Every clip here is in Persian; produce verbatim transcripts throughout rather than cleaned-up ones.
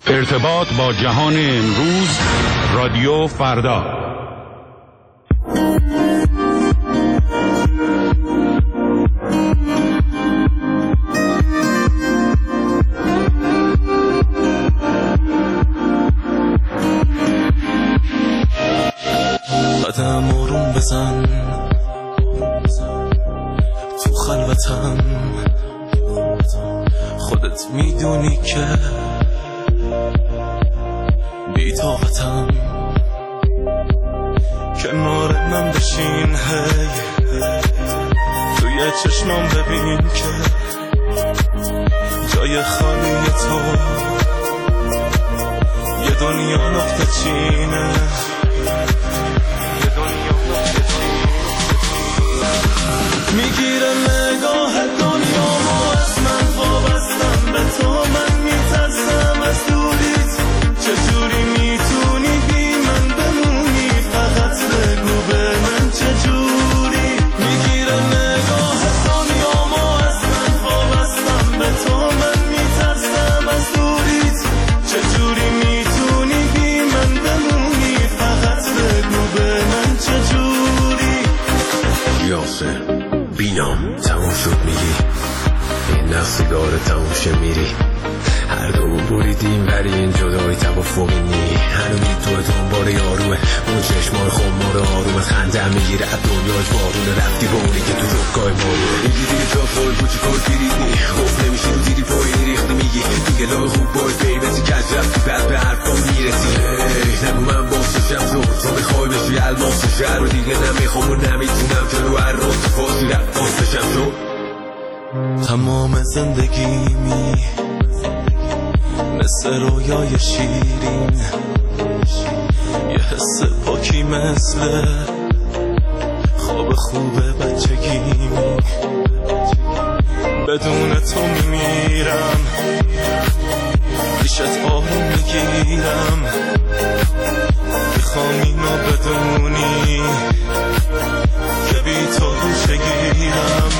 ارتباط با جهان امروز، رادیو فردا. قدم آروم بزن تو خلوتم، خودت میدونی که بی‌طاقتم. کنار من بشین، هی توی چشمام ببین که جای خالی تو یه دنیا نقطه چینه. میگیره نگاه دنیامو از من، وابستم به تو، من میترسم از دوریت. چجوری میتونی بی من بمونی؟ فقط بگو به من چجوری. میگیره نگاه دنیامو از من، وابستم به تو، من میترسم از دوریت. چجوری میتونی بی من بمونی؟ فقط بگو به من چجوری. یاسر بینام تموم شد میگی، این نقصگار تموم شه میری. هر دو بریدیم ولی این جدایی توافقی نی. هنوزی تو دنبال یاروه، اون چشمای خمار آرومه. خنده میگیره از دنیای بارونه، رفتی با اونی که تو رکای ماروه. میگی دیگه جا فال بوچی کار گیریدنی، خوف نمیشی رو دیدی پایی ریختی. میگی دیگه لای خوب باید بیمتی کج رفتی، بعد به حرفان میرسی. نگو من باسشم تو، تو میخوای بشی الماس شهر. و دیگه نمیخوام و نمیتونم جلو هر روز فاسی رفت بشم تو. تمام زندگیمی مثل رویای شیرین، یه حس پاکی مثل خواب خوب بچگیمی. بدون تو میمیرم، پیشت آروم میگیرم. میخوام اینو بدونی که بی تو روشه گیرم.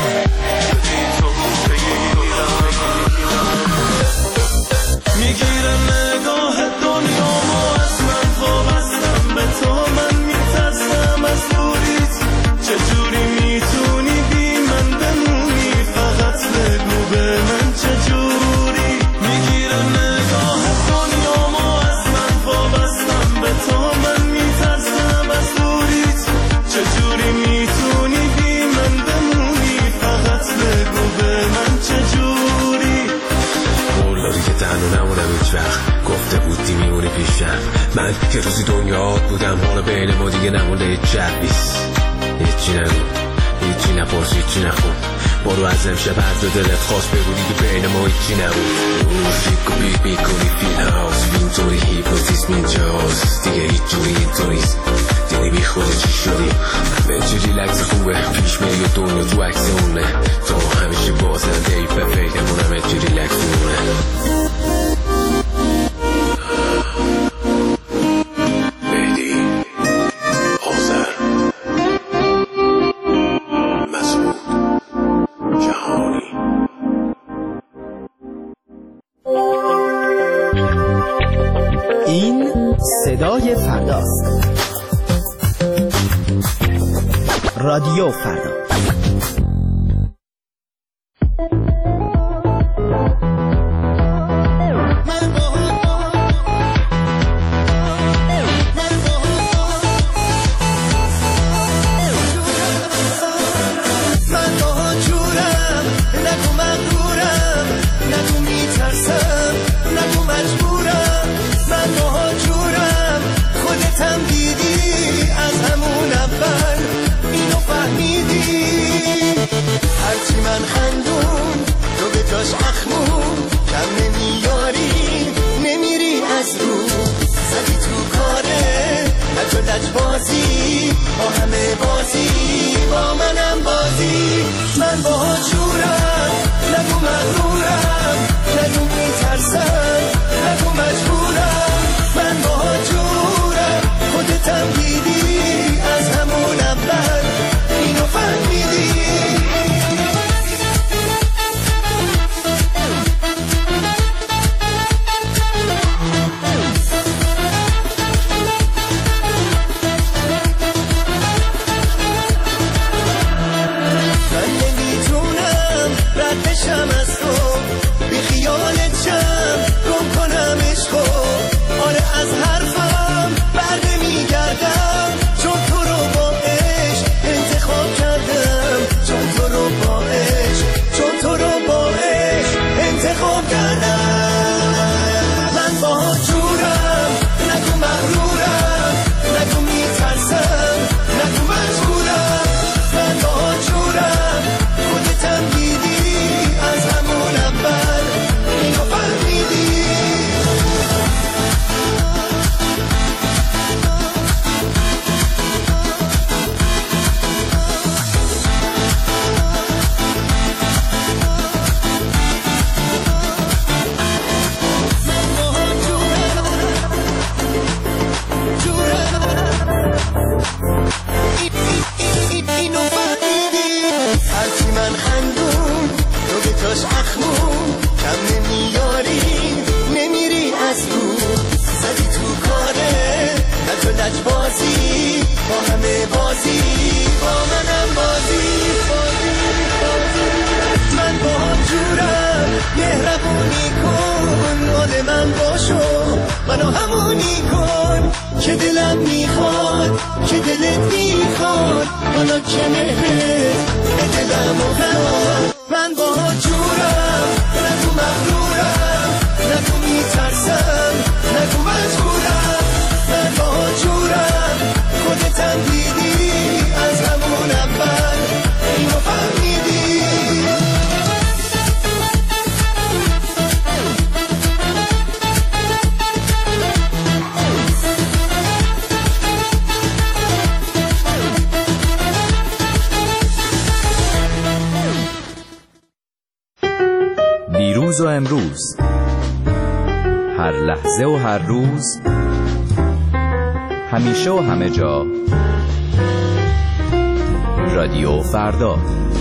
میگیره نگاه دنیامو از من، وابستم به تو، من میترسم از دوریت. چجوری میتونی بی من بمونی؟ فقط بگو به من چجوری. میگیره نگاه دنیامو از من، وابستم به تو، من میترسم از دوریت. چجوری میتونی بی من بمونی؟ فقط بگو به من چجوری. قول که تنها نمونم هیچ وقت، گفته بودی میمونی پیشم. من که روزی دنیات بودم، حالا بین ما دیگه نمونده هیچ شبیست. هیچی نگو، هیچی نپرس، هیچی نخون. برو از امشب هر دو دلت خواست بگو، دیگه بین ما هیچی نبود. موسیقی بیت میکنی فیل هاوس، اینطوری هیپنوتیزم اینجاست. دیگه هیچ جوری اینطوریست، دیگه بی خود چی شدی؟ همه چی ریلکس خوبه، پیش میری و دنیا تو عکس اونه. تو همیشه بازنده ای به فیدمون، همه چی ریلکس مونه. این صدای فرداست. رادیو فردا. من خندون تو به جاش اخمون، کم نمیاری نمیری از رو. زدی تو کاره لج و لج بازی، با همه بازی با منم بازی. من با جورم، نگو مغرورم، نگو میترسم، نگو مجبورم. من با جورم، خودتم دیدی از همون اول اینو فهمیدی. با همه بازی، با منم بازی بازی بازی. من با هم جورم، مهربونی کن، مال من باشو، منو همونی کن که دلم میخواد، که دلت میخواد، حالا که مهرت به دلم افتاد. من با هم جورم، نگو مغرورم، نگو میترسم، نگو مجبورم. من با هم جورم، خودتم دیدی از همون اول اینو فهمیدی. دیروز و امروز، هر لحظه و هر روز، همیشه و همه جا، رادیو فردا.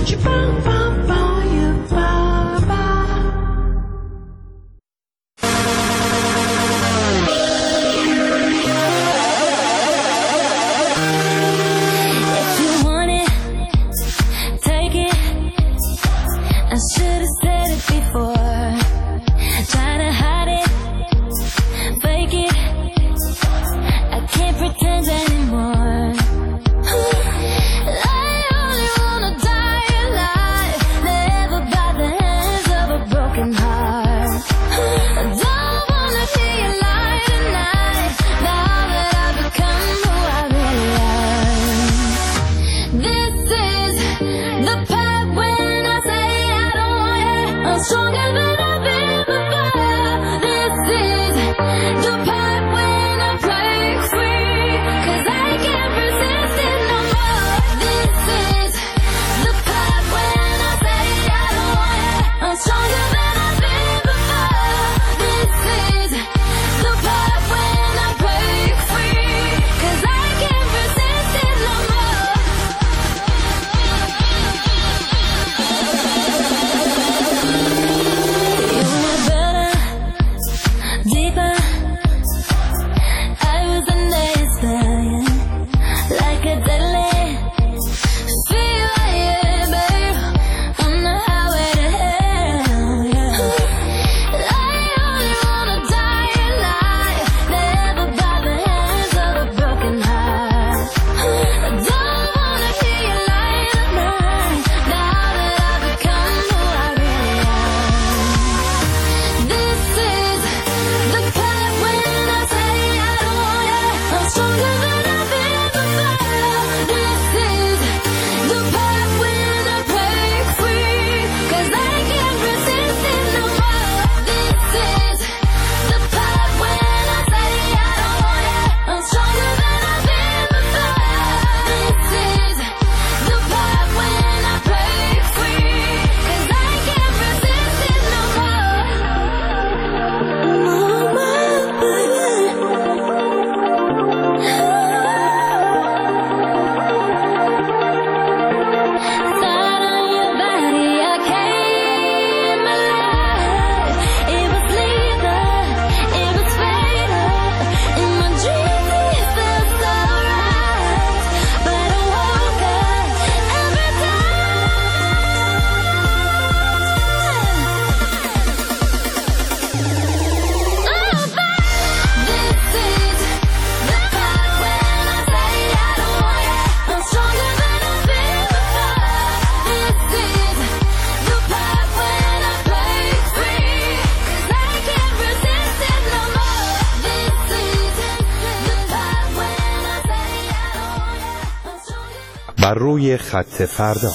بر روی خط فردا.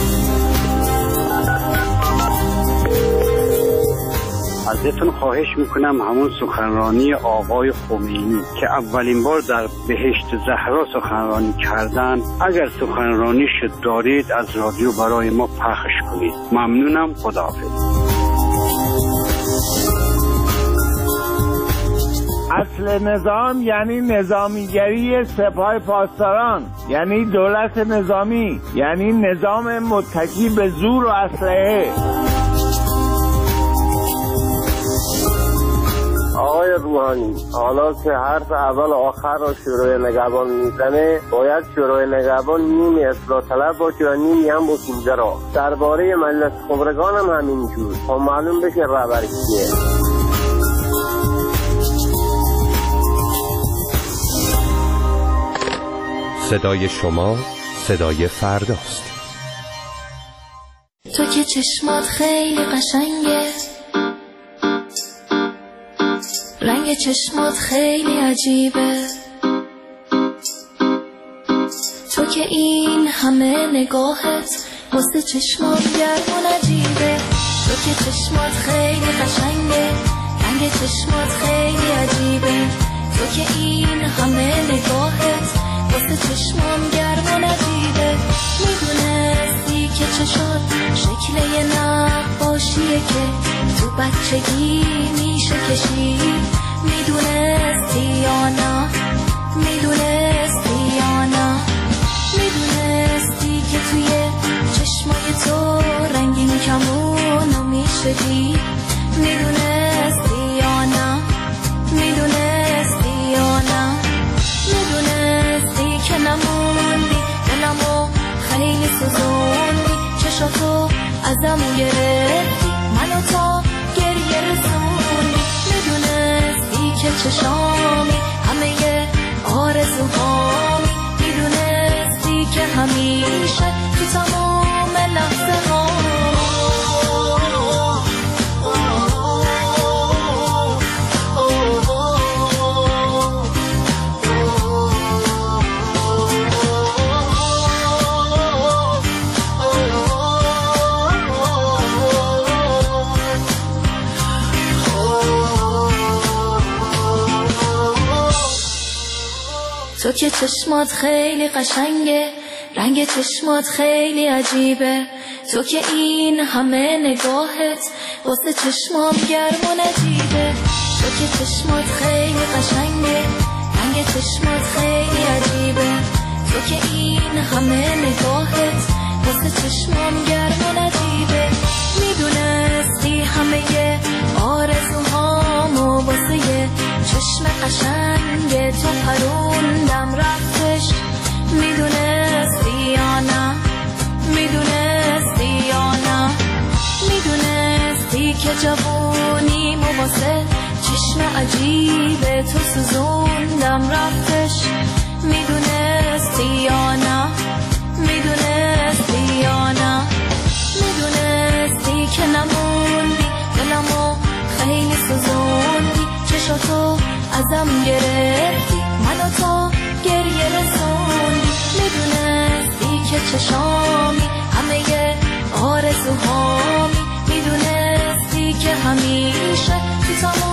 ازتون خواهش میکنم همون سخنرانی آقای خمینی که اولین بار در بهشت زهرا سخنرانی کردن، اگر سخنرانیش دارید از رادیو برای ما پخش کنید. ممنونم. خداحافظ. اصل نظام یعنی نظامیگری سپاه پاسداران، یعنی دولت نظامی، یعنی نظام متکی به زور و اسلحه. آقای روحانی حالا که حرف اول آخر را شورای نگهبان میزنه، باید شورای نگهبان نیمی اصلاح طلب باشه و نیمی هم اصولگرا. درباره مجلس خبرگان هم همینجور، تا معلوم بشه رهبر کیه. صدای شما صدای فرداست. تو که چشمات خیلی قشنگه، رنگ چشمات خیلی عجیبه، تو که این همه نگاهت واسه چشمات گرم و نجیبه. تو که چشمات خیلی قشنگه، رنگ چشمات خیلی عجیبه، تو که این همه نگاهت واسه چشمام گرم و نجیبه. میدونستی که چشات شکل یه نقاشیه که تو بچگی میشه کشید؟ میدونستی یا نه؟ میدونستی یا نه؟ میدونستی که توی چشمای تو رنگین کمونو میشه دید؟ میدونستی یا نه؟ میدونستی یا نه؟ میدونستی که نموندی دلمو خیلی سوزوندی، چشاتو ازمو گرفتی منو تا گریه رسوندی. میدونستی که چشامی همه آرزوهامی، میدونستی که همیشه تو تمام لحظه ها تو که چشمات خیلی قشنگه، رنگ چشمات خیلی عجیبه، تو که این همه نگاهت واسه چشمام گرم و نجیبه. تو که چشمات خیلی قشنگه، رنگ چشمات خیلی عجیبه، تو که این همه نگاهت واسه چشمام گرم و نجیبه. میدونستی همه آرزوهامو واسه چشم قشنگ تو پروندم رفتش؟ میدونستی یا نه؟ میدونستی یا نه؟ میدونستی که جوونیمو واسه چشم عجیب تو سوزوندم رفتش؟ میدونستی یا نه؟ میدونستی یا نه؟ میدونستی که نموندی دلمو خیلی سوزوندی، چشاتو ازم گرفتی منو تا گریه رسوندی. میدونستی که چشامی همه آرزوهامی، میدونستی که همیشه تو تمام